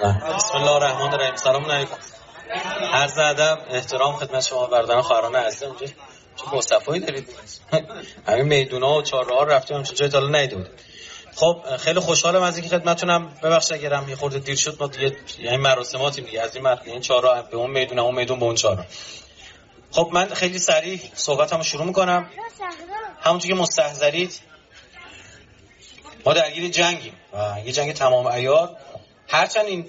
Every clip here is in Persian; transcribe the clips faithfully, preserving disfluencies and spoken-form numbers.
بسم الله الرحمن الرحیم. سلام علیکم. عرض ادب احترام خدمت شما برادران خواهران عزیز. اونجا چه مصطفی دارید؟ همین میدونا و چهارراه رفتیم همچین جای تا حالا ندیده بودیم. خب خیلی خوشحالم از اینکه خدمتتونم. ببخشید اگرم یه خورده دیر شد، ما دیگه یعنی مراسماتیم دیگه، از این مرحله این چهارراه به اون میدون، اون میدون به اون چهارراه. خب من خیلی سریع صحبتمو شروع میکنم. همونطور که مستحضرید ما درگیر جنگیم و یه جنگ تمام عیار. هرچند این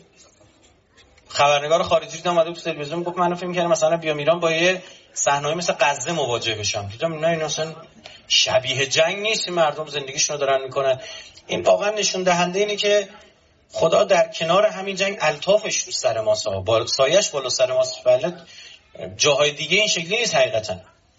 خبرنگار خارجی دیدم اومده تو تلویزیون گفت منو فکر می‌کردم مثلا بیام ایران با یه صحنه‌ای مثل غزه مواجه بشم. دیدم نه، این اصلا شبیه جنگ نیست، مردم زندگیشون رو دارن میکنن. این واقعا نشون دهنده اینه که خدا در کنار همین جنگ الطافش رو سر ماست، با سایش بالا سر ماست. ولی جاهای دیگه این شکلی نیست حقیقتا.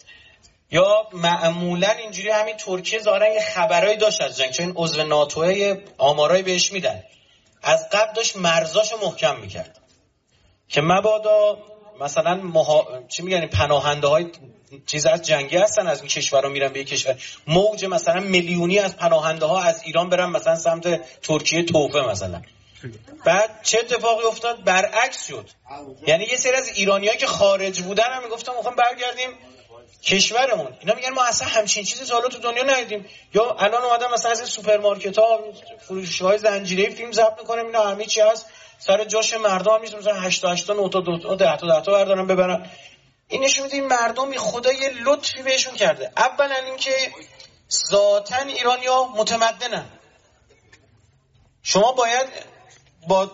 یا معمولا اینجوری همین ترکیه ظاهرا یه خبرایی داشت از جنگ، چون این عضو ناتوئه آمارایی بهش میدن، از قبل داشت مرزاشو محکم میکرد که مبادا مثلا مها... چی میگن پناهنده های چیز از جنگی هستن، از این کشورها میرن به یک کشور، موج مثلا میلیونی از پناهنده ها از ایران برن مثلا سمت ترکیه توفه مثلا. بعد چه اتفاقی افتاد؟ برعکس شد. یعنی یه سری از ایرانیایی که خارج بودن هم میگفتن میخوام برگردیم کشورمون. اینا میگن ما اصلا همچین چیزی تا حالا تو دنیا ندیدیم. یا الان اومدن مثلا از سوپرمارکت‌ها، فروشگاه‌های زنجیره‌ای فیلم ضبط می‌کنن، اینا همه چی هست سر جاش، مردم نیست مثلا هشت تا هشت تا نه تا دو تا ده تا ده تا بردارن ببرن. این نشون میده این مردم خدا یه لطفی بهشون کرده. اولا اینکه ذاتاً ایرانی‌ها متمدنن. شما باید با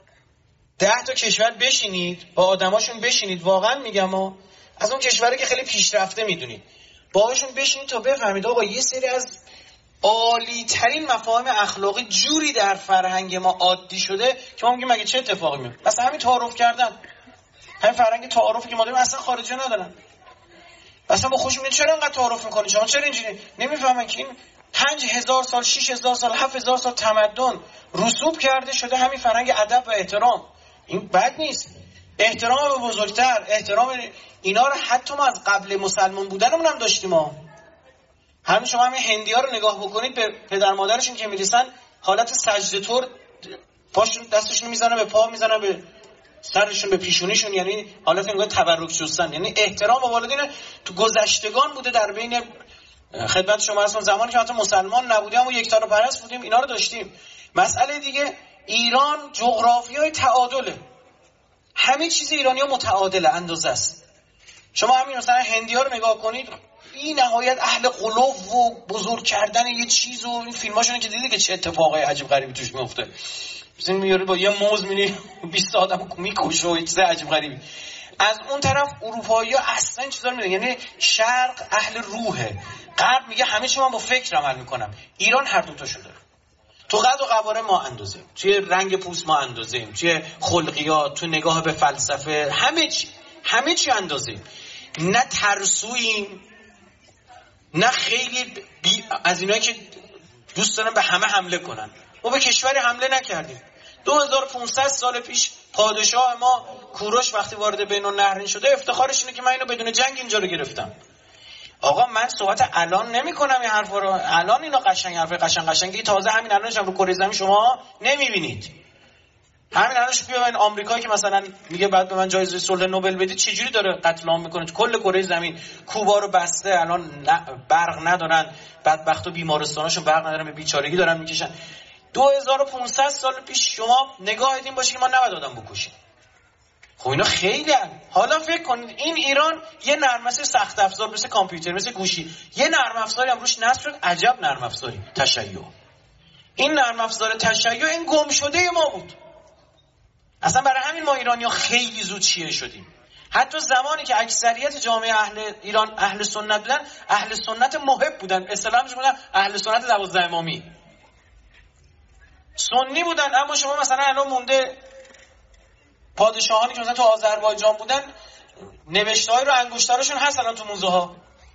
ده تا کشور بشینید، با آدماشون بشینید، واقعا میگم ها، از اون کشوری که خیلی پیشرفته میدونید باهاشون بشینید تا بفهمید آقا یه سری از عالی ترین مفاهیم اخلاقی جوری در فرهنگ ما عادی شده که ما میگیم مگه چه اتفاقی میفته. مثلا همین تعارف کردن، همین فرهنگ تعارفی که ما داریم اصلا خارجی ندارن. اصلا با خودشون میگن چرا انقدر تعارف میکنید شما، چرا اینجوری؟ نمیفهمن که این پنج هزار سال، شش هزار سال، هفت هزار سال تمدن رسوب کرده شده همین فرهنگ ادب و احترام. این بد نیست. احترام به بزرگتر، احترام اینا رو حتی ما از قبل مسلمان بودنمون هم داشتیم ها. همین شما همین هندی‌ها رو نگاه بکنید، به پدر مادرشون که میرسن حالت سجده طور پاشون دستشون میزنن به پا، میزنن به سرشون، به پیشونیشون، یعنی حالت انگار تبرک شستن. یعنی احترام به والدین تو گذشتگان بوده در بین خدمت شما اصلا زمانی که حتی مسلمان نبودیم و یک تار پرست بودیم اینا رو داشتیم. مسئله دیگه ایران جغرافیای تعادله. همه چیز ایرانی‌ها متعادله، اندازه است. شما همین مثلا هندی‌ها رو نگاه کنید، این نهایت اهل قلوب و بزرگ کردن یه چیز و این فیلماشونه که دیدید که چه اتفاقای عجیب غریبی توش میفته. مثلا میاره با یه موز می‌بینی بیست آدمو میکشه و یه چیز عجیب غریبی. از اون طرف اروپایی‌ها اصلا این چیزا رو می‌دونن. یعنی شرق اهل روحه، غرب میگه همه چی من با فکر عمل می‌کنم. ایران هر دو تاشو داره. تو قد و قواره ما اندازه‌ایم، توی رنگ پوست ما اندازه‌ایم، توی خلقیات، تو نگاه به فلسفه، همه چی همه چی اندازه‌ایم. نه ترسوییم، نه خیلی بی... از اینایی که دوست دارن به همه حمله کنن. ما به کشوری حمله نکردیم. دو هزار و پانصد سال پیش پادشاه ما کوروش وقتی وارد بین النهرین شده افتخارش اینه که من اینو بدون جنگ اینجا رو گرفتم. آقا من صحبت الان نمی کنم این حرفا رو، الان اینا قشنگ حرف قشنگ قشنگی تازه همین الانش هم رو کره زمین شما نمیبینید. همین الانش بیاین آمریکایی که مثلا میگه بعد به من جایزه صلح نوبل بدید چجوری داره قتل عام میکنه کل کره زمین، کوبا رو بسته، الان برق ندارن، بدبخت و بیمارستاناشون برق ندارن، به بیچارگی دارن میکشن. دو هزار و پانصد سال پیش شما نگاه این باشه که ما نباید آدم بکشیم. خب اینا خیلی هم. حالا فکر کنید این ایران یه نرم افزار سخت افزار مثل کامپیوتر، مثل گوشی، یه نرم افزاری هم روش نصب شد، عجب نرم افزاری، تشیع. این نرم افزار تشیع این گم شده ما بود. اصلا برای همین ما ایرانی‌ها خیلی زود شیعه شدیم. حتی زمانی که اکثریت جامعه اهل ایران اهل سنت بودن، اهل سنت محب بودن، اصطلاحش بودن اهل سنت دوازده امامی. سنی بودن، اما شما مثلا الان مونده پادشاهانی که مثلا تو آذربایجان بودن نوشته‌های رو انگشترشون هست الان تو موزه ها.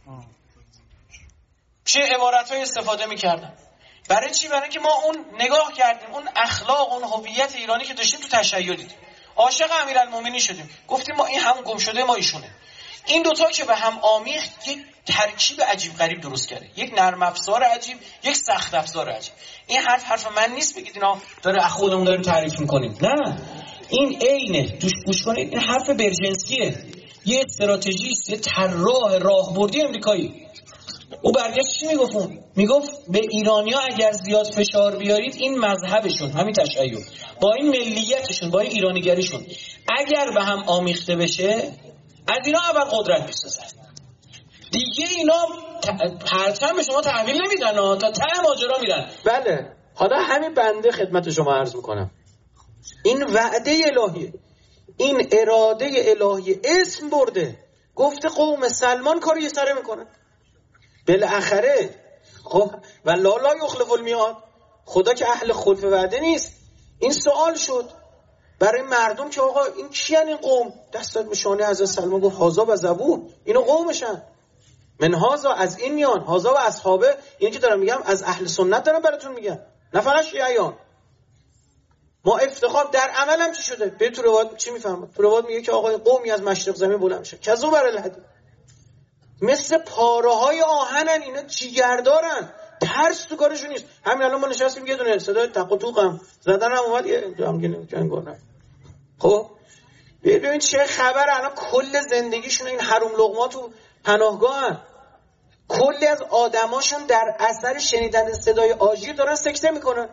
چه عبارت‌های استفاده می‌کردن. برای چی؟ برای اینکه ما اون نگاه کردیم، اون اخلاق، اون هویت ایرانی که داشتیم تو تشیع دیدیم. عاشق امیرالمومنین شدیم. گفتیم ما این همون گم شده ما ایشونه. این دوتا که به هم آمیخت یک ترکیب عجیب غریب درست کرده، یک نرم افزار عجیب، یک سخت افزار عجیب. این حرف حرف من نیست بگید اینا داره از خودمون داریم تعریف میکنیم، نه، این عینه، توش گوش کنید، این حرف برژنسکیه، یه استراتژیست، یه طراح راهبردی امریکایی. او برگشت چی میگفت؟ میگفت به ایرانیا اگر زیاد فشار بیارید، این مذهبشون، همین تشیع، با این ملیتشون، با این ایرانیگریشون اگر به هم آمیخته بشه، از اینا اول قدرت میسازن دیگه. اینا پرچم به شما تحویل نمیدن، تا ته ماجرا میرن. بله، حالا همین بنده خدمت شما عرض میکنم، این وعده الهیه، این اراده الهیه، اسم برده، گفته قوم سلمان کارو یه سره میکنن بالاخره. خب و لا لا یخلف المیعاد، خدا که اهل خلف وعده نیست. این سوال شد برای مردم که آقا این کیان این قوم؟ دست داد به شانه حضرت سلمان، گفت هازا و زبور، اینو قومشن، من هازا، از این میان، هازا و اصحابه. اینی که دارم میگم از اهل سنت دارم براتون میگم، نه فقط شیعیان. ما افتخار در عمل هم چی شده؟ به تو روایت چی میفهمم؟ تو روایت میگه که آقا قومی از مشرق زمین بلند میشه، کذو بر الحدید، مثل پاره های آهنن، اینا جیگردارن، ترس تو کارشون نیست. همین الان ما نشستیم یه دونه صدای تق و توقم زدن هم اومد، یه همگین جنگار. خب ببین چه خبر، الان کل زندگیشون این حروم لقما تو پناهگاهن، کلی از آدماشون در اثر شنیدن صدای آژیر دارن سکته میکنن.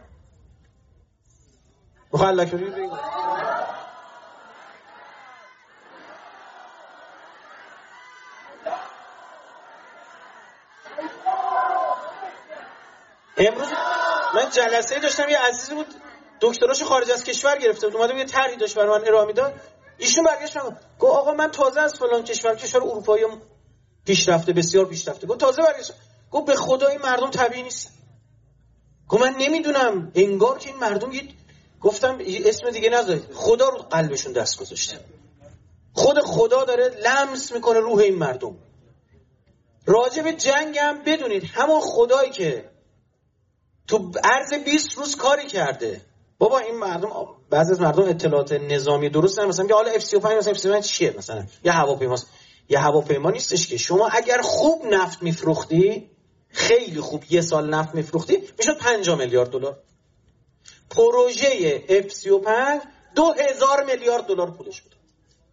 مخلک رو بگید امروز من جلسه داشتم، یه عزیزی بود دکتراشو خارج از کشور گرفته بود، اومده بود یه طرحی داشت برای من ارائه میداد. ایشون برگشت گفت آقا من تازه از فلان کشور، کشور اروپایی پیشرفته، بسیار پیشرفته، گفت تازه برگشت، گفت به خدا این مردم طبیعی نیستن. گفت من نمیدونم، انگار که این مردم یه، گفتم اسم دیگه نذارید، خدا رو قلبشون دست گذاشته، خود خدا داره لمس میکنه روح این مردم. راجع به جنگ هم بدونید همون خدایی که تو عرض بیست روز کاری کرده، بابا این مردم، بعضی از مردم اطلاعات نظامی درست ندارن، مثلا میگه حالا اف سی و پنج مثلا اف سی و پنج چیه، مثلا یه هواپیماست، یه هواپیما نیستش که. شما اگر خوب نفت میفروختی، خیلی خوب، یه سال نفت میفروختی، میشد پنجاه میلیارد دلار. پروژه اف سی و پنج دو هزار میلیارد دلار پولش بود.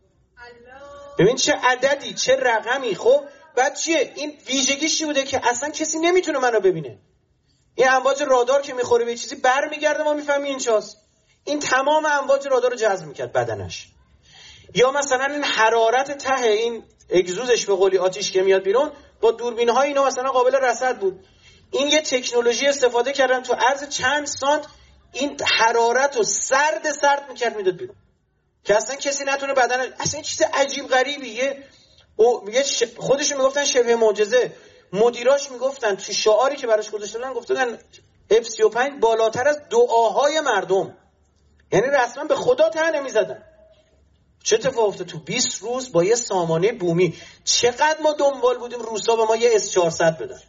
ببین چه عددی، چه رقمی. خب بعد چیه این ویژگیش چی بوده که اصلا کسی نمیتونه منو ببینه. این امواج رادار که میخوره به چیزی برمیگرده، ما میفهمیم این چاست. این تمام امواج رادار رو جذب میکرد بدنش. یا مثلا این حرارت ته این اگزوزش به قولی آتیش که میاد بیرون، با دوربین های اینا مثلا قابل رصد بود. این یه تکنولوژی استفاده کردن تو عرض چند سانت این حرارت رو سرد سرد میکرد میداد بیرون که اصلا کسی نتونه بدنش. اصلا چیز عجیب غریبیه. او میگه خودشون میگفتن شبه معجزه. مدیراش میگفتن تو شعاری که براش گذاشتن گفتن اف سی و پنج بالاتر از دعاهای مردم، یعنی رسما به خدا ته نمیزدن. چه اتفاق افتاد تو بیست روز با یه سامانه بومی؟ چقدر ما دنبال بودیم روسا به ما یه اس چهارصد بدن.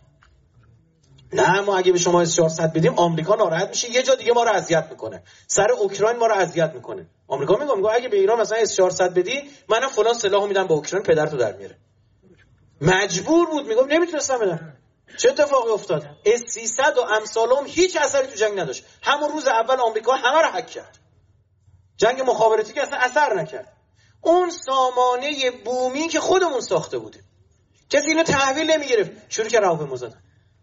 نه ما اگه به شما اس چهارصد بدیم آمریکا ناراحت میشه، یه جا دیگه ما رو اذیت میکنه، سر اوکراین ما رو اذیت میکنه. آمریکا میگه میگه اگه به ایران مثلا اس چهارصد بدی، منم فلان سلاحو میدم به اوکراین، پدرتو در میاره. مجبور بود، میگم نمیتونستم بدم. چه اتفاقی افتاد؟ اس سیصد و امثالهم هیچ اثری تو جنگ نداشت. همون روز اول آمریکا همه رو هک کرد. جنگ مخابراتی که اصلا اثر نکرد. اون سامانه بومی که خودمون ساخته بودیم، کسی اینو تحویل نمیگرفت، شروع کرد هواپیما زدن.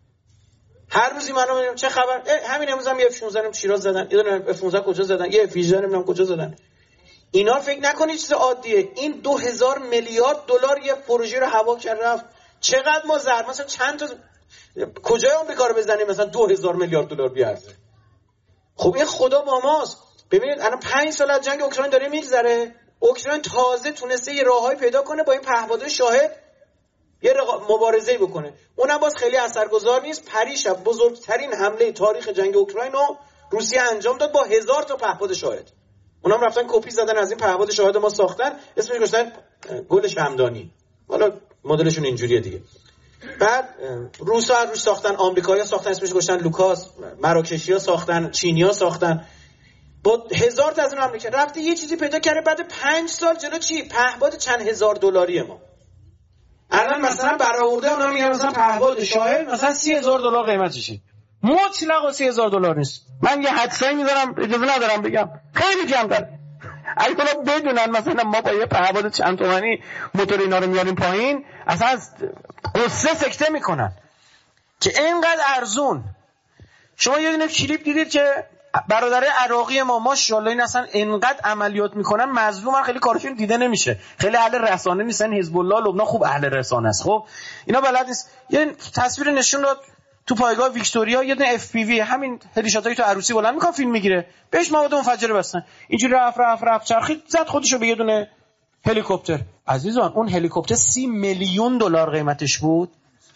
هر روزی منو میگم چه خبر، همین امروز هم یه اف شانزده شیراز زدن، یه دونه اف پانزده کجا زدن، یه اف هجده نمیدونم کجا زدن. اینا فکر نکنید چیز عادیه. این دو هزار میلیارد دلار یه پروژه رو هوا کرد رفت. چقدر ما زر مثلا چند تا کجای آمریکا رو بزنیم مثلا دو هزار میلیارد دلار بیارزه. خب این خدا با ماست. ببینید الان پنج سال از جنگ اوکراین داره میگذره، اوکراین تازه تونسته یه راههای پیدا کنه با این پهپادهای شاهد یه مبارزه‌ای بکنه. اونم باز خیلی اثرگذار نیست. پریشب بزرگترین حمله تاریخ جنگ اوکراین رو روسیه انجام داد با هزار تا پهپاد شاهد. اونم رفتن کپی زدن از این پهپاد شاهد ما ساختن، اسمش گذاشتن گل شمدانی. حالا مدلشون اینجوریه دیگه. بعد روسا روش ساختن، آمریکایی‌ها ساختن، اسمش گذاشتن لوکاس، مراکشی‌ها ساختن، چینی‌ها ساختن. با هزار تا از اون حمله کرد. رفته یه چیزی پیدا کرده بعد پنج سال جلو چی؟ پهپاد چند هزار دلاری ما. الان مثلا برآورده اونا میگن مثلا پهباد شاهد مثلا سی هزار دلار قیمتشه. مطلق سی هزار دلار نیست. من یه حدسایی میذارم، اجازه ندارم بگم، خیلی کمتره. اگه اونا بدونن مثلا ما با یه پهباد چند تومانی موتور اینا رو میاریم پایین، اصلا از قصه سکته میکنن که اینقدر ارزون. شما یه دونه کلیپ دیدید که برادر عراقی ما ماشاءالله این اصلا اینقدر عملیات میکنن، مظلومن، خیلی کارشون دیده نمیشه، خیلی اهل رسانه نیستن. حزب الله لبنان خوب اهل رسانه است، خب اینا بلد نیست. یه تصویر نشون داد تو پایگاه ویکتوریا یه دونه اف پی وی، همین هلیشاتایی تو عروسی بلند میکنن فیلم میگیره، بهش مواد منفجره بستن، اینجوری رفت رفت رفت چرخید زد خودشو به یه دونه هلیکوپتر. عزیزان اون هلیکوپتر سی میلیون دلار قیمتش بود.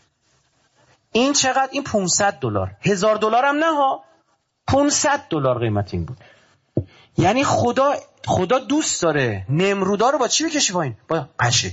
این چقدر؟ این پانصد دلار، هزار دلار هم نه ها، پانصد دلار قیمت این بود. یعنی خدا خدا دوست داره نمرودا رو با چی بکشی پایین؟ با پشه.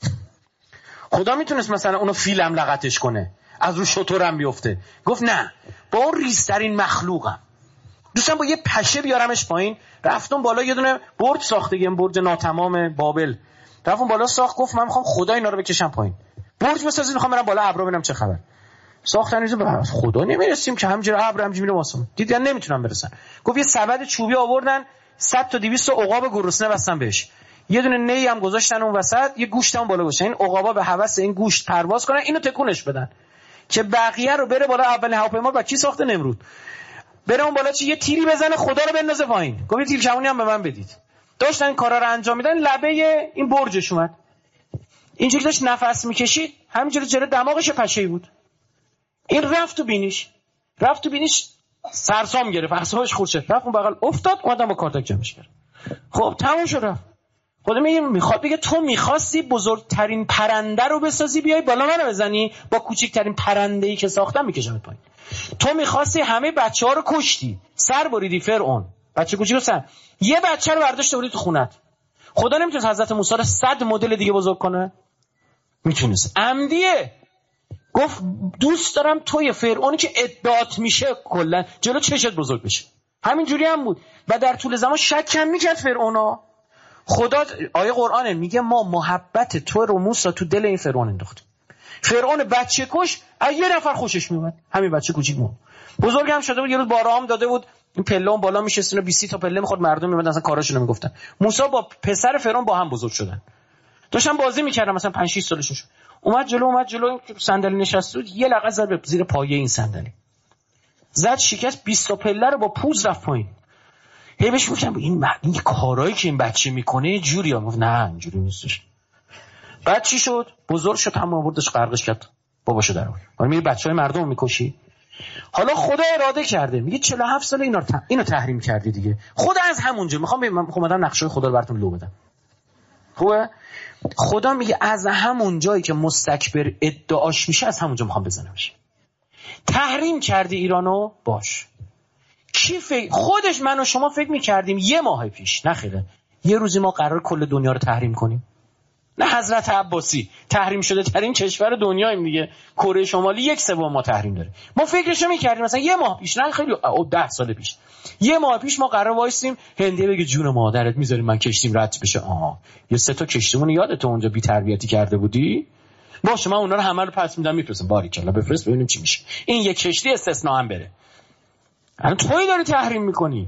خدا میتونست مثلا اونو فیلم لغتش کنه، از رو شترم بیفته، گفت نه، با اون ریزترین مخلوقم دوستم با یه پشه بیارمش پایین. رفتم بالا یه دونه برج ساخته، یه برج ناتمام بابل، رفتم بالا ساخت، گفت من میخوام خدا اینا رو بکشم پایین، برج بسازید، میخوام برم بالا ابرو ببینم چه خبر. ساختن اینجا به خدا نمیرسیم که همینجوری ابر همینجوری میره واسه دیدن نمیتونن برسن. گفت یه سبد چوبی آوردن، صد تا دویست تا عقاب گرسنه بستن بهش، یه دونه نی هم گذاشتن اون وسط، یه گوشت هم بالا گذاشتن، این عقابا به هوس این گوشت پرواز کنن، اینو تکونش بدن که بقیه رو بره بالا. اول هواپیما با کی ساخته؟ نمرود. بره اون بالا چی یه تیری بزنه خدا رو بندازه پایین. گفت یه تیر کمونی هم به من بدید. داشتن این کارا رو انجام میدن، لبه این برجش اومد، اینجوری داشت نفس میکشید، همینجوری جلوی دماغش پشه‌ای بود. این رفت تو بینیش، رفت تو بینیش سرسام گرفت، اعصابش خورد شد، رفت اون بغل افتاد، اومدن با کارتک جمعش کرد. خب تموم شد رفت. خدا میگه میخواد بگه تو میخواستی بزرگترین پرنده رو بسازی بیای بالا منو بزنی، با کوچکترین پرنده‌ای که ساختم میکشمت پایین. تو میخواستی همه بچه‌ها رو کشتی، سر بریدی فرعون، بچه کوچیکو سر، یه بچه رو برداشت بردی تو خونت. خدا نمیتونه حضرت موسی رو صد مدل دیگه بزرگ کنه؟ میتونست. عمدیه. گفت دوست دارم توی فرعونی که ادعات میشه کلا جلو چشت بزرگ بشه. همین جوری هم بود و در طول زمان شک کم میکرد فرعونا. خدا آیه قرآنه میگه ما محبت تو رو موسی تو دل این فرعون انداختیم. فرعون بچه کش، یه نفر خوشش میومد، همین بچه کوچیک مون. بزرگ هم شده بود، یه روز بارام داده بود، این پله اون بالا میشستن و بیست تا پله میخورد، مردم میومدن اصلا کاراشونو میگفتن. موسی با پسر فرعون با هم بزرگ شدن. داشتن بازی میکردن، مثلا پنج شش سالشون شد. اومد جلو اومد جلو صندلی نشست بود، یه لغت زد به زیر پایه این صندلی. زد شکست بیست تا پله رو با پوز رفت پایین. هی بهش گفتم این مرد این کارایی که این بچه میکنه جوریه. گفت نه اینجوری نیستش. بعد چی شد؟ بزرگ شد، هم آوردش غرقش کرد، باباشو در آورد. حالا میگه بچهای مردم میکشی. حالا خدا اراده کرده، میگه چهل و هفت سال اینا رو ت... اینو تحریم کردی دیگه. خدا از همونجا میخوام من اومدم نقشه خدا رو براتون لو بدم. خوبه؟ خدا میگه از همون جایی که مستکبر ادعاش میشه از همونجا میخوام بزنمش. تحریم کردی ایرانو، باش. کی فکر خودش من و شما فکر میکردیم یه ماه پیش، نه خیره، یه روزی ما قرار کل دنیا رو تحریم کنیم. نه حضرت عباسی تحریم شده ترین کشور دنیاییم دیگه، کره شمالی یک سوم ما تحریم داره. ما فکرشو میکردیم مثلا یه ماه پیش، نه خیلی او ده سال پیش، یه ماه پیش ما قرار وایسیم هندیه بگه جون مادرت میذاریم من کشتیم رد بشه. آها یه سه تا کشتیمون یادت اونجا بی تربیتی کرده بودی؟ باشه من اونا رو همه رو پس میدم میفرستم، باریکلا بفرست ببینیم چی میشه. این یک کشتی استثنا هم بره. الان تویی داری تحریم میکنی.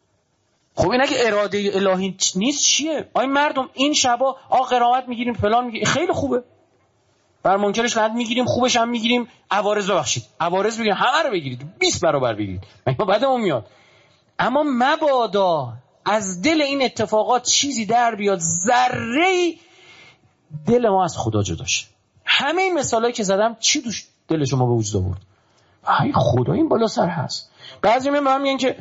خب این اگه اراده الهی نیست چیه؟ آی مردم این شبا آ قرامت میگیریم فلان میگیریم، خیلی خوبه. بر منکرش لعنت میگیریم، خوبش هم میگیریم. عوارض ببخشید، عوارض بگیرید، همه رو بگیرید، بیست برابر بگیرید. ما بعدمون میاد. اما مبادا از دل این اتفاقات چیزی در بیاد ذره‌ای دل ما از خدا جدا شه. همه این مثالایی که زدم چی دوش دل شما به وجود آورد؟ ای خدا این بالا سر هست. بعضی میگن میگن که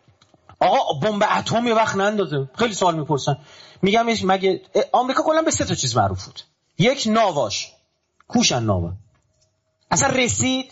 آقا بمب اتم یه وقت نندازه. خیلی سوال میپرسن، میگم مگه آمریکا کلا به سه تا چیز معروف بود. یک ناواش، کوشن ناوا اصلا رسید،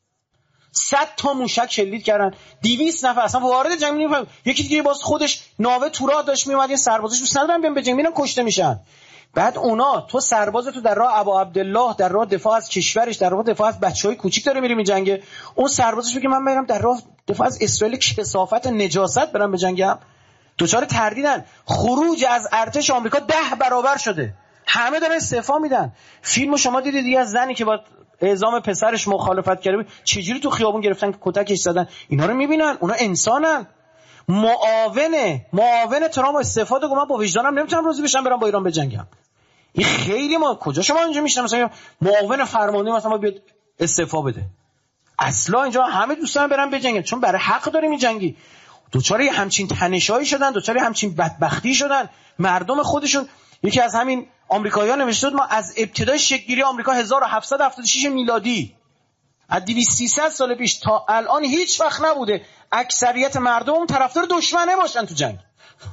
صد تا موشک شلیک کردن، دویست نفر اصلا وارد جنگ نمیشن. یکی دیگه باز خودش ناوه تو راه داشت میومد، این سربازش دوست ندارن بیان به جنگ، میرن کشته میشن. بعد اونا تو سرباز تو در راه ابا عبدالله، در راه دفاع از کشورش، در راه دفاع از بچهای کوچیک داره میره میجنگه، اون سربازش میگه من میرم در راه دفاع از اسرائیل کثافت نجاست برام بجنگم. دوچار تردیدن. خروج از ارتش آمریکا ده برابر شده. همه دارن استعفا میدن. فیلمو شما دیدید یه زنی که با اعزام پسرش مخالفت کرده چجوری تو خیابون گرفتن که کتکش زدن. اینا رو میبینن، اونا انسانن. معاونه معاون ترامپ استفاده گفت من با وجدانم نمیتونم روزی بشم برام با ایران بجنگم. این خیلی ما کجا شما اینجا میشنم مثلا معاون فرمانده مثلا بیاد استعفا بده. اصلا اینجا همه دوستان برن بجنگن چون برای حق داری میجنگی. دوچار همچین تنشایی شدن، دوچار همچین بدبختی شدن مردم خودشون. یکی از همین آمریکایی‌ها نوشته بود ما از ابتدای شکل‌گیری آمریکا هزار و هفتصد و هفتاد و شش میلادی از دویست سیصد سال پیش تا الان هیچ وقت نبوده اکثریت مردم طرفدار دشمنه باشن تو جنگ.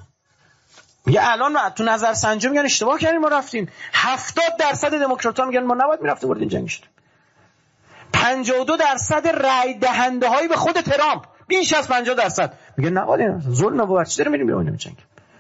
میگه الان تو نظرسنجی میگن اشتباه کردیم ما رفتیم. هفتاد درصد دموکرات‌ها میگن ما نباید میرفتیم وارد این جنگ شدیم. پنجاه و دو درصد رای دهنده هایی به خود ترامپ بیش از پنجاه درصد میگن نباید ظلم بود چی داره میریم بیرون جنگ.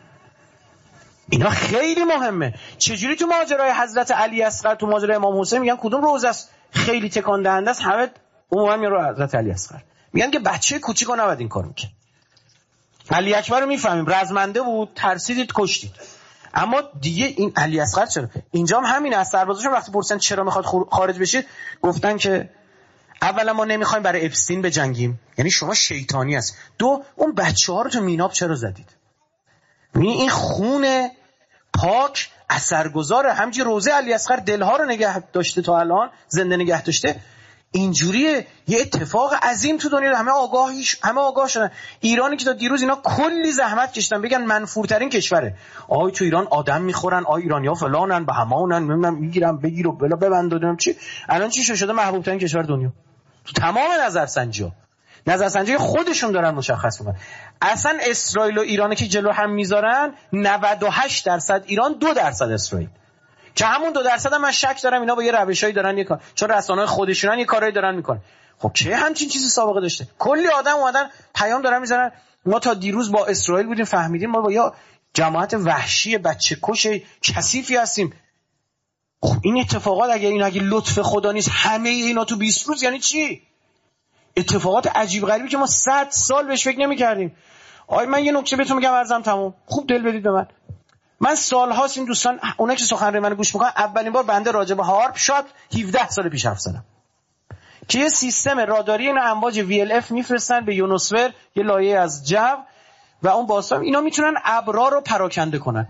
اینا خیلی مهمه. چجوری تو ماجرای حضرت علی اصغر تو ماجرای امام حسین میگن کدوم روز است خیلی تکان دهنده است، همه عموما میرو حضرت علی اصغر میگن که بچه کوچیکو نباید این کارو میکنه. علی اکبر رو میفهمیم رزمنده بود ترسیدید کشتید، اما دیگه این علی اصغر چرا اینجا هم همین است. سربازاشون وقتی پرسیدن چرا میخواد خارج بشید گفتن که اولا ما نمیخوایم برای اپستین بجنگیم، یعنی شما شیطانی است. دو اون بچه‌ها رو تو میناب چرا زدید؟ این خون پاک اثرگذاره. همچنین روزه علی اصغر دلها رو نگه داشته تا الان زنده نگه داشته. اینجوریه یه اتفاق عظیم تو دنیا. همه آگاهیش همه آگاه شدن. ایرانی که تا دیروز اینا کلی زحمت کشیدن بگن منفورترین کشوره، آی تو ایران آدم میخورن، آی ایرانی‌ها فلانن به همانن نمیدونم میگیرن بگیر و بلا ببند و چی. الان چی شده محبوب ترین کشور دنیا تو تمام نظرسنجی‌ها. نظرسنجی خودشون دارن مشخص میکنن. اصلا اسرائیل و ایرانی که جلو هم میذارن نود و هشت درصد ایران، دو درصد اسرائیل، که همون دو درصد هم من شک دارم اینا با یه روشایی دارن یه کار، چون رسانه‌های خودشونن یه کارایی دارن میکنن. خب چه همچین چیزی سابقه داشته؟ کلی آدم اومدن پیام دارن میذارن ما تا دیروز با اسرائیل بودیم فهمیدیم ما با یا جماعت وحشی بچه‌کش کثیفی هستیم. خب این اتفاقات اگه این اگه لطف خدا نیست همه اینا تو بیست روز یعنی چی؟ اتفاقات عجیب غریبی که ما صد سال بهش فکر نمی‌کردیم. آی من یه نکته بهتون میگم عرضم تموم. خوب دل بدید به من. من سال‌هاست این دوستان اونایی که سخنرانی منو گوش می‌کنن اولین بار بنده راجع به هارپ شات هفده سال پیش حرف زدم. که یه سیستم راداری اینو امواج وی ال اف میفرستن به یونوسفر یه لایه از جو و اون باستان اینا میتونن ابرا رو پراکنده کنن.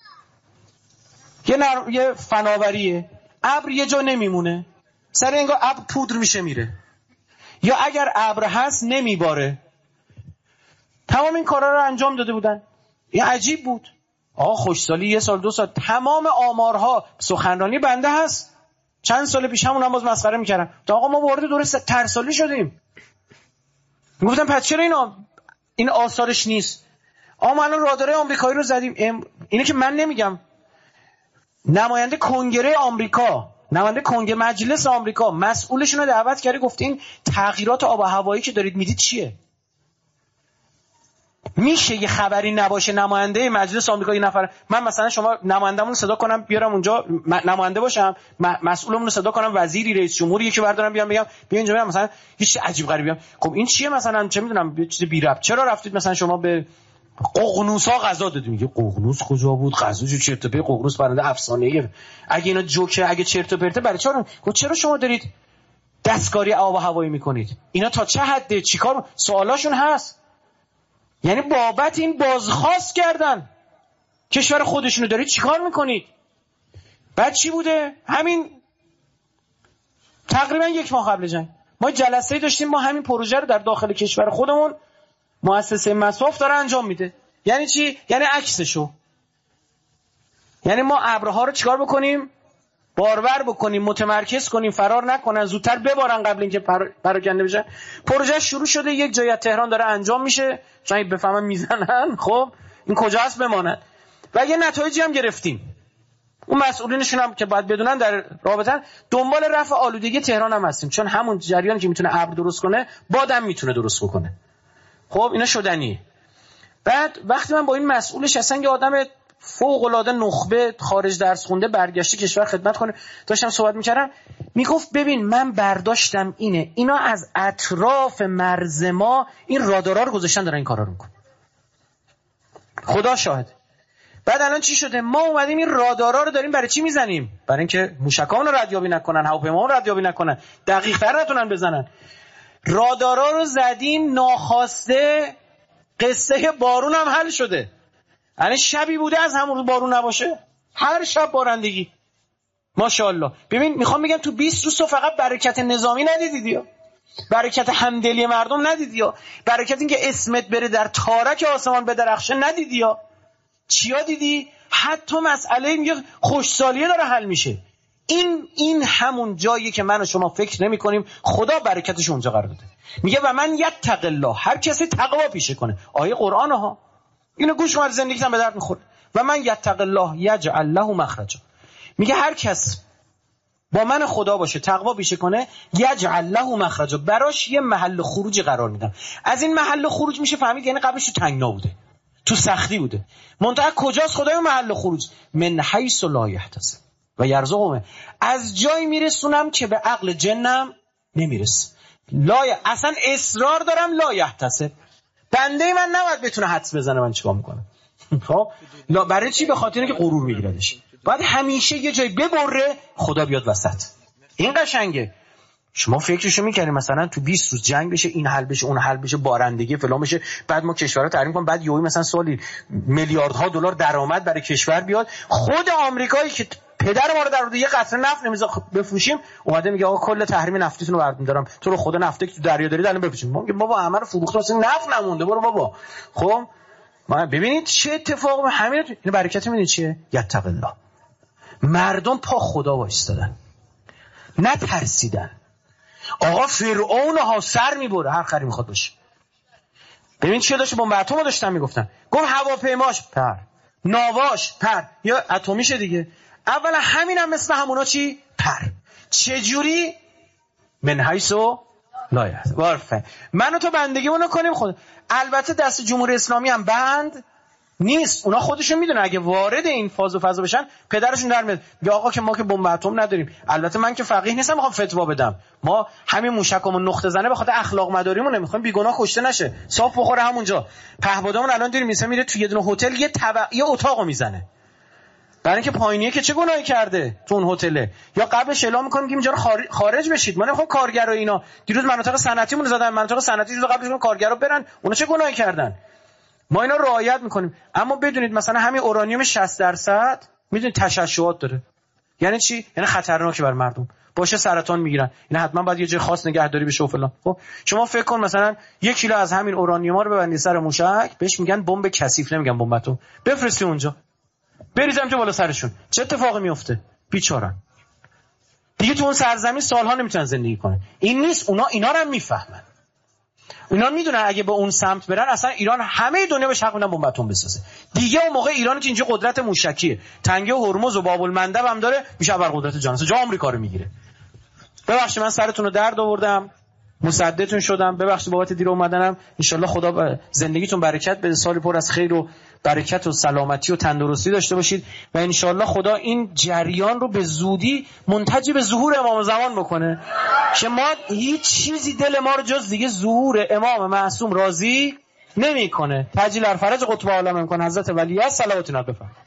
یه نر... یه فناوریه. ابر یه جا نمیمونه. سر انگار ابر پودر میشه میره. یا اگر ابر هست نمیباره. تمام این کارا رو انجام داده بودن. این عجیب بود. آقا خوشسالی یه سال دو سال تمام آمارها سخنرانی بنده هست. چند سال پیش همون هم باز مسخره میکردن. تا آقا ما وارد دوره ترسالی شدیم. میگفتن پس چرا اینا این آثارش نیست؟ آقا ما الان رادارای آمریکایی رو زدیم. ام... اینه که من نمیگم. نماینده کنگره آمریکا، نماینده کنگره مجلس آمریکا مسئولشون رو دعوت کرده گفته این تغییرات آب و هوایی که دارید میدید چیه؟ میشه یه خبری نباشه نماینده مجلس آمریکا یه نفر من مثلا شما نمایندمون رو صدا کنم بیارم اونجا نماینده باشم مسئولمون رو صدا کنم وزیری رئیس جمهوری یکی بردارم بیام بگم بیا اینجا بیام مثلا هیچ عجیب غریبی بیام. خب این چیه مثلا چه میدونم یه چیز بی ربط. چرا رفتید مثلا شما به ققنوس‌ها غذا دادید؟ میگه ققنوس کجا بود؟ غذا چه چرت و پرت. ققنوس برنده افسانه‌ایه. اگه اینا جوکه اگه چرت و پرته برای چرا گفت چرا شما دارید دستکاری آب و هوایی میکنید؟ اینا تا چه حد چیکار سوالاشون هست. یعنی بابت این بازخواست کردن کشور خودشونو دارید چیکار میکنید؟ بعد چی بوده؟ همین تقریبا یک ماه قبل جنگ ما جلسه‌ای داشتیم ما همین پروژه رو در داخل کشور خودمون مؤسسه مصرف داره انجام میده. یعنی چی؟ یعنی عکسشو. یعنی ما ابرها رو چیکار بکنیم؟ بارور بکنیم، متمرکز کنیم، فرار نکنن، زودتر ببارن قبل اینکه پر... پراکنده بشن. پروژه شروع شده، یک جای از تهران داره انجام میشه. شاید بفهمن میزنن. خب این کجا هست بماند. و یه نتایجی هم گرفتیم. اون مسئولینشون هم که باید بدونن در رابطه دنبال رفع آلودگی تهران هم هستیم، چون همون جریانی که میتونه ابر درست کنه بادم میتونه درست بکنه. خب اینا شدنیه. بعد وقتی من با این مسئولش اصلا یه آدم فوق العاده نخبه خارج درس خونده برگشته کشور خدمت کنه داشتم صحبت میکردم میگفت ببین من برداشتم اینه اینا از اطراف مرز ما این رادارا رو گذاشتن دارن این کارا رو میکنن. خدا شاهد بعد الان چی شده؟ ما اومدیم این رادارا رو داریم برای چی میزنیم؟ برای اینکه موشکامون رو ردیابی نکنن، هواپیمامون رو ردیابی نکنن، دقیق‌تر نتونن بزنن. رادارا رو زدیم، ناخواسته قصه بارون هم حل شده. یعنی شبی بوده از همون روز بارون نباشه، هر شب بارندگی. ماشاءالله. ببین میخوام بگم تو بیست روز تو فقط برکت نظامی ندیدید یا برکت همدلی مردم ندیدی یا برکت اینکه اسمت بره در تارک آسمان بدرخشه ندیدی یا چیا دیدی؟ حتی مسئله میگه خوشسالیه داره حل میشه. این این همون جایی که من و شما فکر نمی کنیم خدا برکتش اونجا قرار داده. میگه و من یتق الله، هر کسی تقوا پیشه کنه. آیه قرآن ها اینو گوش کن، زندگیتم به درد میخوره. و من یتق الله یجعل له مخرجا، میگه هر کس با من خدا باشه، تقوا پیشه کنه، یجعل له مخرجا، براش یه محل خروجی قرار میدم. از این محل خروج میشه فهمید یعنی قبلش تو تنگنا بوده، تو سختی بوده. منتها کجاست خدای محل خروج؟ من حیث لا یحتسب و یرزقه، از جای میرسونم که به عقل جنم نمیرسه. لا اصلا اصرار دارم لا یحتسب، بنده من نباید بتونه حدس بزنه من چیکار میکنم. خب برای چی؟ به خاطر اینکه غرور میگیردش. باید همیشه یه جای ببره خدا بیاد وسط. این قشنگه. شما فکرشو میکنید مثلا تو بیست روز جنگ بشه، این حل بشه، اون حل بشه، بارندگی فلان بشه، بعد ما کشورها تحریم کنیم، بعد یهو مثلا سالی میلیاردها دلار درآمد برای کشور بیاد. خود آمریکایی که پدر ما رو در آورده یه قطره نفت نمیذاره بفروشیم، اومده میگه آقا کل تحریم نفتیتون رو برمی‌دارم، تو رو خدا نفتی که تو دریا دارید الان بفروشیم. ما میگیم بابا همه رو فروخت واسه نفت نمونده، برو بابا. خب ما ببینید چه اتفاقی همین. این برکت میدونید چیه؟ یتق الله. مردم پا خدا وایستادن، نترسیدن. آقا فرعون ها سر میبره هر خری میخواد باشه. ببین چه داشت بمب اتم داشتن میگفتن، گفت هواپیماش پر، ناواش پر، یا اتمیشه دیگه. اولا همین هم مثل همونا چی؟ پر. چه جوری؟ من حیث لا یحتسب. وارفه من و تو بندگیمونو کنیم خود. البته دست جمهوری اسلامی هم بند نیست، اونا خودشون میدونن اگه وارد این فاز و فضا بشن پدرشون در میاد به آقا که ما که بمب اتم نداریم. البته من که فقیه نیستم میخوام فتوا بدم، ما همین موشکمون نقطه زنه به خاطر اخلاق مداریمون نمیخوایم بیگناه کشته نشه، صاف بخوره همونجا. پهبادمون الان داریم میسه میره توی یه دونه هتل یه طبق یه اتاقو میزنه، برای اینکه پایینیه که چه گناهی کرده تو اون هتله. یا قبلش اعلام میکنیم که اینجا رو خارج بشید، ما نمیخوام کارگرا اینا. دیروز مناطق صنعتیمون زدن، مناطق صنعتی دیروز قبلش کارگرا برن، اونا چه گناهی کردن؟ ما اینا رعایت میکنیم. اما بدونید مثلا همین اورانیوم شصت درصد میدونید تشعشعات داره. یعنی چی؟ یعنی خطرناکه برای مردم، باشه سرطان میگیرن، اینا حتما باید یه جای خاص نگهداری بشه و فلان. خب شما فکر کن مثلا یک کیلو از همین اورانیوم رو ببندی سر موشک، بهش میگن بمب کثیف، نمیگن بمب اتم، بفرستی اونجا بریزم تو بالا سرشون، چه اتفاقی میفته؟ بیچارن دیگه تو اون سرزمین سالها نمیتونن زندگی کنن. این نیست، اونا اینا رو هم میفهمن، اینا میدونن اگه به اون سمت برن اصلا ایران همه دنیا به حق میدن بمب اتم بسازه. دیگه اون موقع ایران که اینجا قدرت موشکیه، تنگه هرمز و باب المندب هم داره، میشه بر قدرت جهان، جا آمریکا رو میگیره. ببخشید من سرتون رو درد آوردم، مصدتون شدم، ببخشید بابت دیر اومدنم. ان شاءالله خدا زندگیتون برکت بده، سالی پر از خیر و برکت و سلامتی و تندرستی داشته باشید و ان شاءالله خدا این جریان رو به زودی منتج به ظهور امام زمان بکنه که ما هیچ چیزی دل ما رو جز دیگه ظهور امام معصوم راضی نمیکنه. تجلیل الفرج قطب عالم امکان حضرت ولی صلوات الله بفرمایید.